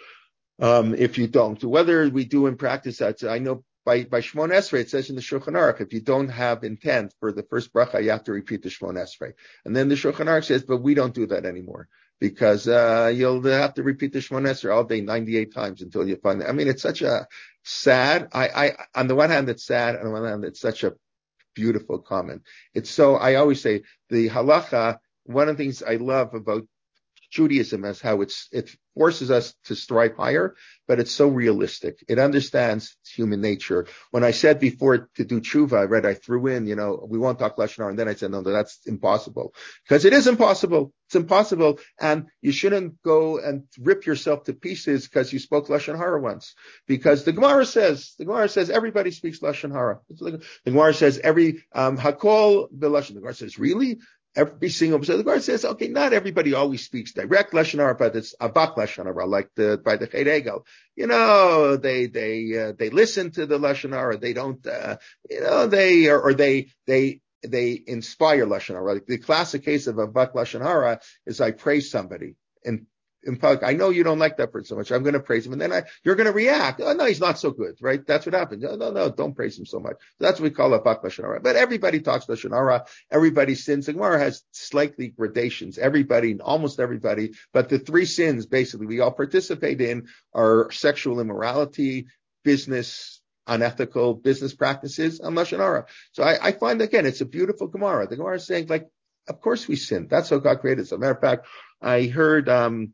Um, if you don't, whether we do in practice that, I know by by Shmon Esrei, it says in the Shulchan Aruch, if you don't have intent for the first bracha, you have to repeat the Shmon Esrei. And then the Shulchan Aruch says, but we don't do that anymore. Because uh you'll have to repeat the Shmon Esrei all day, ninety-eight times until you find it. I mean, it's such a sad, I, I, on the one hand, it's sad, on the one hand, it's such a beautiful comment. It's so, I always say, the halacha, one of the things I love about Judaism is how it's, it forces us to strive higher, but it's so realistic. It understands human nature. When I said before to do tshuva, I read, I threw in, you know, we won't talk Lashon Hara, and then I said, no, that's impossible. Because it is impossible. It's impossible. And you shouldn't go and rip yourself to pieces because you spoke Lashon Hara once. Because the Gemara says, the Gemara says everybody speaks Lashon Hara. The Gemara says every, um, Hakol B'Lashon. The Gemara says, really? Every single, so the Gemara says, okay, not everybody always speaks direct Lashon Hara, but it's Abak Lashon Hara, like the, by the Chet Egel. You know, they, they, uh, they listen to the Lashon Hara, they don't, uh, you know, they, or, or they, they, they inspire Lashon Hara. Like the classic case of Abak Lashon Hara is I praise somebody. And in public, I know you don't like that person so much. I'm going to praise him. And then I, you're going to react. Oh, no, he's not so good, right? That's what happens. No, no, no, don't praise him so much. That's what we call Abak Lashon Hara. But everybody talks Lashon Hara. Everybody sins. The Gemara has slightly gradations. Everybody, almost everybody. But the three sins, basically, we all participate in are sexual immorality, business, unethical business practices, and Lashon Hara. So I, I find, again, it's a beautiful Gemara. The Gemara is saying, like, of course we sin. That's how God created us. As a matter of fact, I heard, um,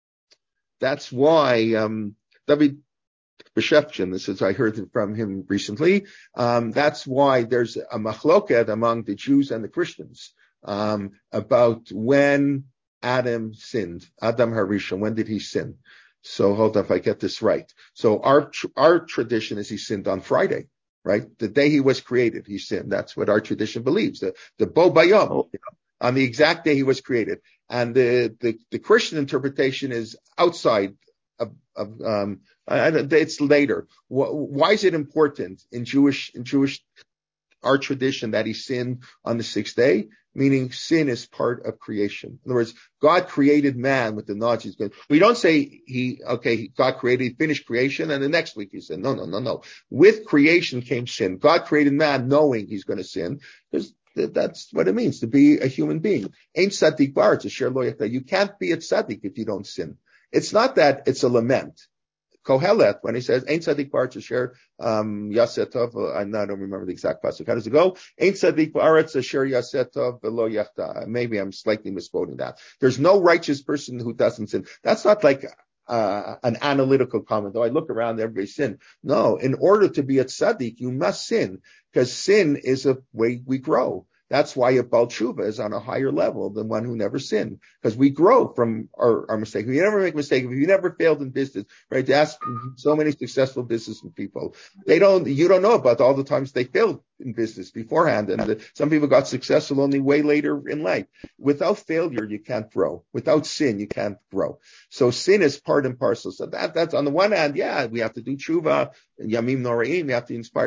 That's why um, David Beshefchin, this is I heard from him recently. Um, that's why there's a machloket among the Jews and the Christians um, about when Adam sinned. Adam Harishon, when did he sin? So hold on, if I get this right. So our our tradition is he sinned on Friday, right? The day he was created, he sinned. That's what our tradition believes. The the Bo Bayom, you know, on the exact day he was created. And the, the, the Christian interpretation is outside of, of um, I, I, it's later. Why is it important in Jewish, in Jewish, our tradition that he sinned on the sixth day? Meaning sin is part of creation. In other words, God created man with the knowledge he's good. We don't say he, okay, God created, finished creation, and the next week he sinned. No, no, no, no. With creation came sin. God created man knowing he's going to sin. There's, That's what it means to be a human being. Ain't tzaddik bar to share loyalty. You can't be a tzaddik if you don't sin. It's not that it's a lament. Kohelet, when he says ain't tzaddik bar to share um yasetov, I don't remember the exact pasuk. How does it go? Ain't tzaddik bar to share yasetov velo yachta. Maybe I'm slightly misquoting that. There's no righteous person who doesn't sin. That's not like Uh, an analytical comment, though I look around, everybody sin. No, in order to be a tzaddik, you must sin, because sin is a way we grow. That's why a Baal Tshuva is on a higher level than one who never sinned, because we grow from our, our mistake. If you never make a mistake, if you never failed in business, right? Ask so many successful business people. They don't, you don't know about all the times they failed in business beforehand. And the, some people got successful only way later in life. Without failure, you can't grow. Without sin, you can't grow. So sin is part and parcel. So that, that's on the one hand, yeah, we have to do tshuva, yamim noraim, we have to inspire, but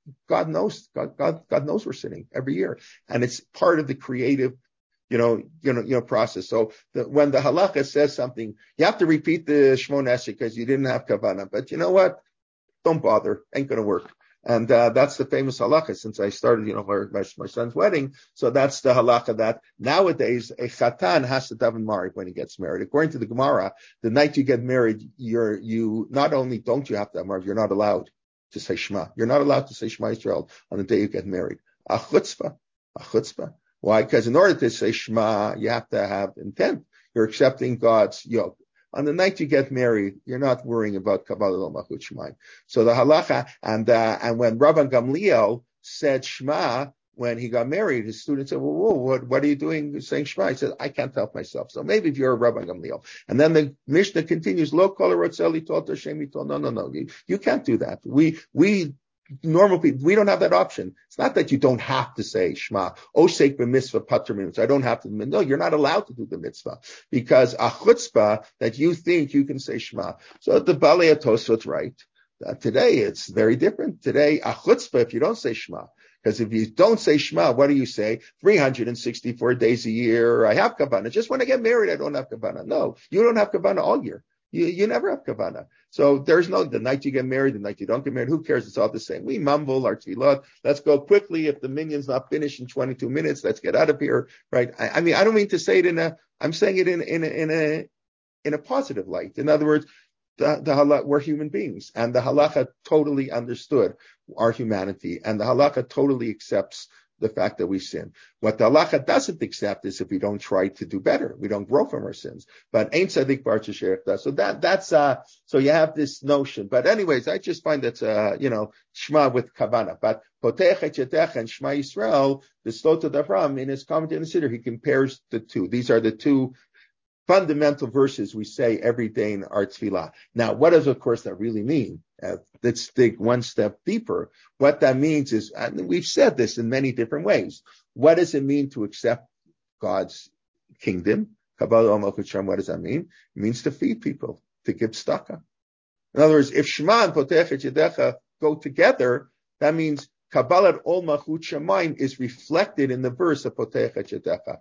God knows, God, God, God knows we're sinning every year. And it's part of the creative, you know, you know, you know, process. So the, when the halacha says something, you have to repeat the Shmona Esrei because you didn't have kavanah. But you know what? Don't bother. Ain't going to work. And uh, that's the famous halacha since I started, you know, my, my, my son's wedding. So that's the halacha that nowadays a chatan has to daven mariv when he gets married. According to the Gemara, the night you get married, you're, you, not only don't you have to have mariv, you're not allowed to say Shema. You're not allowed to say Shema Yisrael on the day you get married. A chutzpah. A chutzpah. Why? Because in order to say Shema, you have to have intent. You're accepting God's yoke. On the night you get married, you're not worrying about Kabbalah Lo Malchut Shemayim. So the halacha, and uh, and when Rabban Gamliel said Shema when he got married, his students said, well, whoa, what, what are you doing saying Shema? He said, I can't help myself. So maybe if you're a Rabban Gamliel. And then the Mishnah continues, Lo kol harotzeh litot Hashem yitol. No, no, no. You, you can't do that. We, we, normal people, we don't have that option. It's not that you don't have to say Shema. Osek b'mitzvah patur mitzvah. I don't have to. No, you're not allowed to do the mitzvah because a chutzpah that you think you can say Shema. So the Balei HaTosfot's right. Uh, today it's very different. Today a chutzpah if you don't say Shema. Because if you don't say Shema, what do you say? three hundred sixty-four days a year, I have kavanah. Just when I get married, I don't have kavanah. No, you don't have kavanah all year. You, you never have kavanah. So there's no, the night you get married, the night you don't get married, who cares? It's all the same. We mumble our tefillah. Let's go quickly. If the minyan's not finished in twenty-two minutes, let's get out of here, right? I, I mean, I don't mean to say it in a, I'm saying it in, in, a, in a, in a positive light. In other words, the, the halakha, we're human beings, and the halacha totally understood our humanity, and the halacha totally accepts the fact that we sin. What the halacha doesn't accept is if we don't try to do better, we don't grow from our sins. But ain't tzadik bar t'sherech das. So that that's uh. So you have this notion. But anyways, I just find that uh, you know, Shema with kavanah. But potech et yedech and Shema Yisrael, the Slota Davram in his commentary in the Siddur, he compares the two. These are the two fundamental verses we say every day in our tefillah. Now, what does, of course, that really mean? Uh, let's dig one step deeper. What that means is, and we've said this in many different ways. What does it mean to accept God's kingdom? Kabbalah Lo Malchut Shemayim, what does that mean? It means to feed people, to give tzedakah. In other words, if Shema and Potech et Yedecha go together, that means Kabbalah Lo Malchut Shemayim is reflected in the verse of Potech et Yedecha.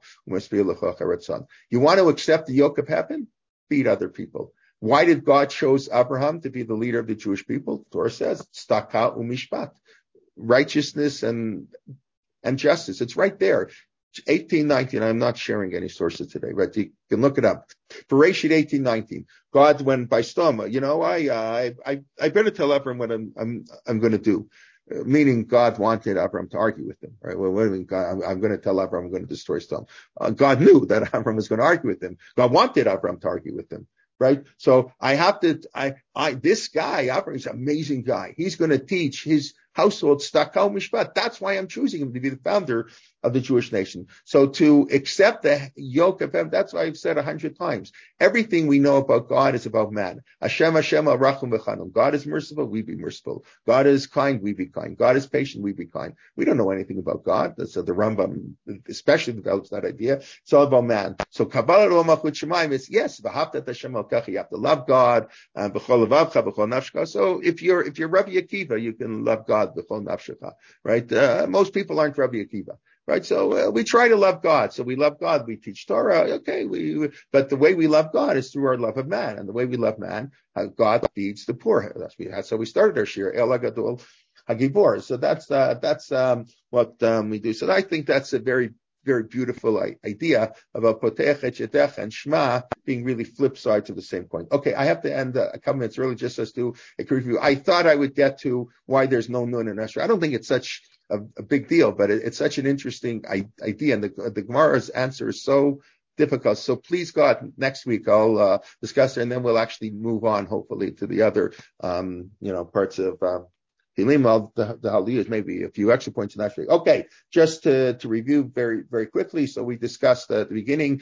You want to accept the yoke of heaven? Feed other people. Why did God chose Abraham to be the leader of the Jewish people? The Torah says, Tzedakah u'mishpat, righteousness and and justice. It's right there. eighteen nineteen. I'm not sharing any sources today, but you can look it up. Bereshit eighteen nineteen. God went by Stoma. You know, I uh, I I better tell Abraham what I'm I'm I'm going to do. Uh, meaning God wanted Abraham to argue with him, right? Well, what do you mean? God, I'm, I'm going to tell Abraham I'm going to destroy Sodom. Uh, God knew that Abraham was going to argue with him. God wanted Abraham to argue with him. Right? So I have to, I, I, this guy, Abraham is an amazing guy. He's going to teach his household Tzedakah Mishpat. That's why I'm choosing him to be the founder of the Jewish nation. So to accept the yoke of heaven, that's why I've said a hundred times. Everything we know about God is about man. Hashem, Hashem, Rachum v'chanun. God is merciful, we be merciful. God is kind, we be kind. God is patient, we be kind. We don't know anything about God. So the Rambam especially develops that idea. It's all about man. So Kabbalah Lo Malchut Shemayim is, yes, v'haftat Hashem elkecha. You have to love God, uh, b'chol levavcha, b'chol nafshcha. So if you're, if you're Rabbi Akiva, you can love God b'chol nafshcha, right? Uh, most people aren't Rabbi Akiva. Right, so uh, we try to love God. So we love God. We teach Torah. Okay, we. But the way we love God is through our love of man, and the way we love man, uh, God feeds the poor. That's, that's how we started our shir. El Hagadol Hagibor. So that's uh, that's um, what um, we do. So I think that's a very very beautiful idea about Potech et Yedecha and Shema being really flip sides of the same coin. Okay, I have to end uh, a couple minutes early just as to a quick review. I thought I would get to why there's no Nun in Esther. I don't think it's such a, a big deal, but it, it's such an interesting I, idea, and the, the Gemara's answer is so difficult. So please God, next week I'll uh, discuss it, and then we'll actually move on, hopefully, to the other, um, you know, parts of uh, Hilim, the, the Haliyahs, maybe a few extra points in that. Okay, just to, to review very, very quickly. So we discussed uh, at the beginning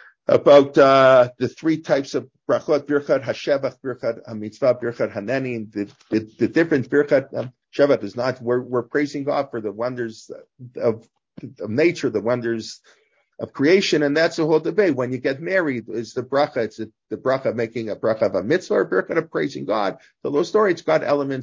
about uh, the three types of brachot: birchat hashevach, birchat hamitzvah, birchat hanenin. The, the, the different birchat um, shevach is not we're, we're praising God for the wonders of, of nature, the wonders of creation, and that's the whole debate. When you get married, is the bracha, it's the bracha making a bracha of a mitzvah or bracha of praising God. So those stories got elements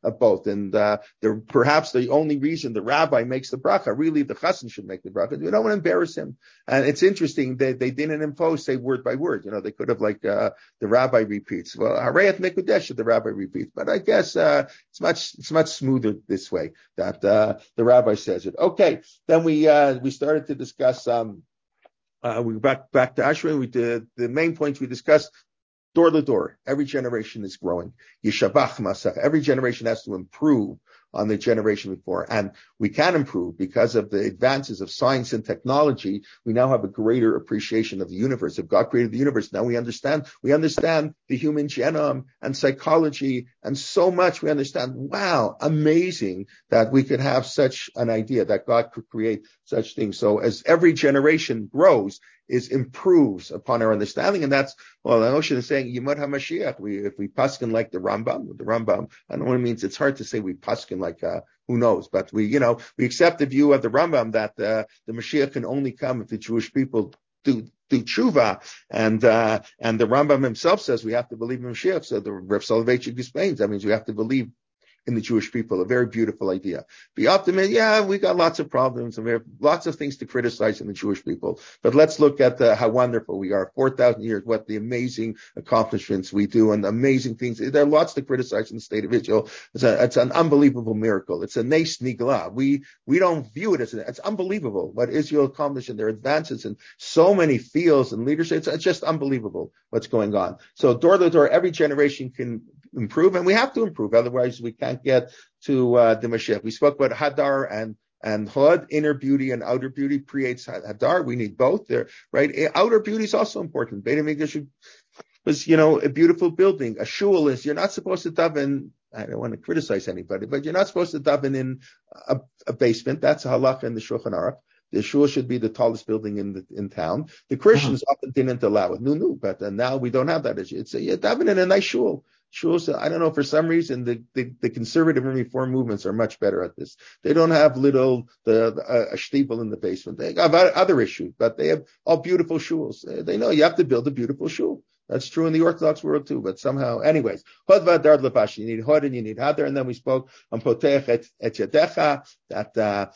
of both. And uh, they're perhaps the only reason the rabbi makes the bracha. Really, the chassan should make the bracha. We don't want to embarrass him. And it's interesting that they didn't impose, say, word by word. You know, they could have, like, uh, the rabbi repeats. Well, Harayat Mekudesh, the rabbi repeats. But I guess uh, it's much it's much smoother this way, that uh, the rabbi says it. Okay, then we uh, we started to discuss, um, uh, we back back to Ashrin. We did the main points we discussed. Door to door, every generation is growing. Yishabach masach, every generation has to improve on the generation before. And we can improve because of the advances of science and technology. We now have a greater appreciation of the universe. If God created the universe, now we understand, we understand the human genome and psychology and so much. We understand, wow, amazing that we could have such an idea that God could create such things. So as every generation grows, is improves upon our understanding, and that's, well, the notion is saying Yimud HaMashiach. We, if we paskin like the Rambam, the Rambam, I don't know what it means. It's hard to say we paskin like, uh, who knows, but we, you know, we accept the view of the Rambam that uh, the Mashiach can only come if the Jewish people do do tshuva, and uh, and the Rambam himself says we have to believe in Mashiach. So the Rav Soloveitchik explains that means we have to believe in the Jewish people, a very beautiful idea. Be optimistic. Yeah, we got lots of problems and we have lots of things to criticize in the Jewish people. But let's look at the, how wonderful we are. four thousand years, what the amazing accomplishments we do and the amazing things. There are lots to criticize in the state of Israel. It's, a, it's an unbelievable miracle. It's a nes nigla. We, we don't view it as, a, it's unbelievable what Israel accomplished and their advances in so many fields and leadership. It's, it's just unbelievable what's going on. So door to door, every generation can improve, and we have to improve. Otherwise, we can't get to uh, the Mashiach. We spoke about Hadar and and Hod, inner beauty and outer beauty creates Hadar. We need both there, right? Outer beauty is also important. Beit HaMikdash was, you know, a beautiful building. A shul is, you're not supposed to daven. I don't want to criticize anybody, but you're not supposed to daven in a, a basement. That's a halacha in the Shulchan Aruch. The shul should be the tallest building in the in town. The Christians uh-huh. often didn't allow it. No, no, but uh, now we don't have that issue. It's a, you're davening in a nice shul. Shuls, I don't know, for some reason, the, the, the conservative and reform movements are much better at this. They don't have little, the, the uh, a shtibel in the basement. They have other issues, but they have all beautiful shuls. They know you have to build a beautiful shul. That's true in the Orthodox world too, but somehow, anyways, Hod v'Adar levash. You need Hod and you need Hadar, and then we spoke on Potech et, et Yadecha, that, uh,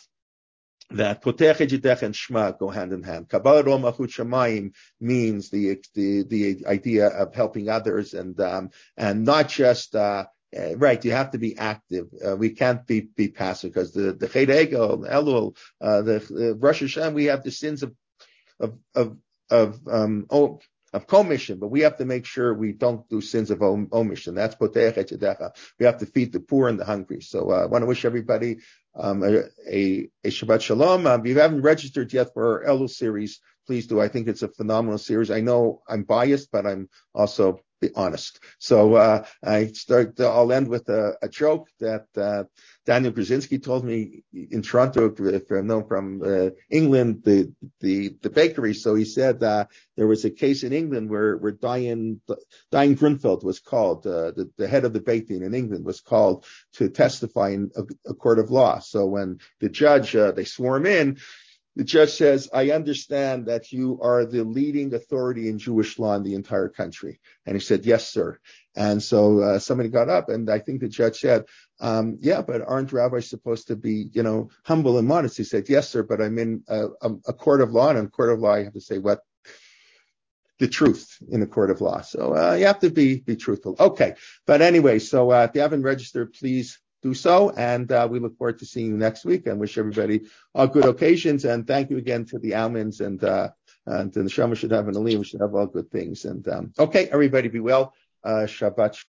that Potech Ejidech and Shema go hand in hand. Kabbalah Ro Malchut Shamayim means the, the, the idea of helping others and, um, and not just, uh, uh, right, you have to be active. Uh, we can't be, be passive because the, the Chet Egel, Elul, uh, the, the Rosh Hashanah, we have the sins of, of, of, of, um, oh, of commission, but we have to make sure we don't do sins of omission. That's Potech et Yadecha. We have to feed the poor and the hungry. So, uh, I want to wish everybody Um, a, a, a Shabbat Shalom. Um, if you haven't registered yet for our Elul series, please do. I think it's a phenomenal series. I know I'm biased, but I'm also honest. So, uh, I start, I'll end with a, a joke that, uh, Daniel Brzezinski told me in Toronto, if I know from, uh, England, the, the, the bakery. So he said, uh, there was a case in England where, where Diane, Diane Grunfeld was called, uh, the, the head of the Beit Din in England was called to testify in a, a court of law. So when the judge, uh, they swore him in, the judge says, I understand that you are the leading authority in Jewish law in the entire country. And he said, yes, sir. And so uh, somebody got up, and I think the judge said, um, yeah, but aren't rabbis supposed to be, you know, humble and modest? He said, yes, sir, but I'm in a, a, a court of law, and in a court of law, I have to say what? The truth in a court of law. So uh, you have to be, be truthful. Okay. But anyway, so uh, if you haven't registered, please do so. And uh, we look forward to seeing you next week and wish everybody all good occasions. And thank you again to the Almans and, uh, and the Neshama should have an Alim. We should have all good things. And, um, okay, everybody be well. Uh, Shabbat.